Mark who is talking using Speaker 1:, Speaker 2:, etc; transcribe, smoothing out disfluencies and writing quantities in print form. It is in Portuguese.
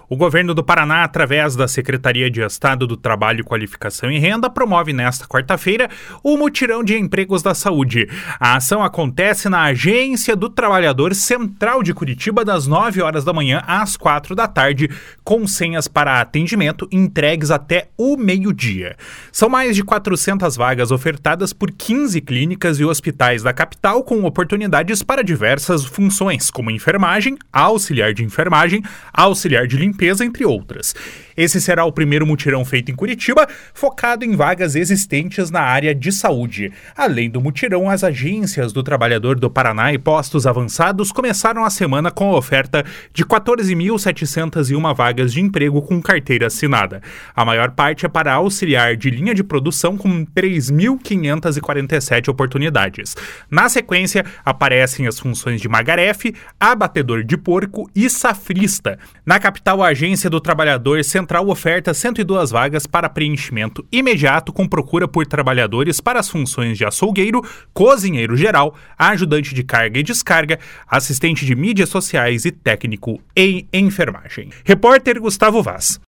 Speaker 1: O governo do Paraná, através da Secretaria de Estado do Trabalho, Qualificação e Renda, promove nesta quarta-feira o Mutirão de Empregos da Saúde. A ação acontece na Agência do Trabalhador Central de Curitiba, das 9 horas da manhã às 4 da tarde, com senhas para atendimento entregues até o meio-dia. São mais de 400 vagas ofertadas por 15 clínicas e hospitais da capital, com oportunidades para diversas funções, como enfermagem, auxiliar de enfermagem, auxiliar de limpeza, entre outras. Esse será o primeiro mutirão feito em Curitiba, focado em vagas existentes na área de saúde. Além do mutirão, as agências do Trabalhador do Paraná e postos avançados começaram a semana com a oferta de 14.701 vagas de emprego com carteira assinada. A maior parte é para auxiliar de linha de produção, com 3.547 oportunidades. Na sequência, aparecem as funções de magarefe, abatedor de porco e safrista. Na capital, a Agência do Trabalhador Central oferta 102 vagas para preenchimento imediato, com procura por trabalhadores para as funções de açougueiro, cozinheiro geral, ajudante de carga e descarga, assistente de mídias sociais e técnico em enfermagem. Repórter Gustavo Vaz.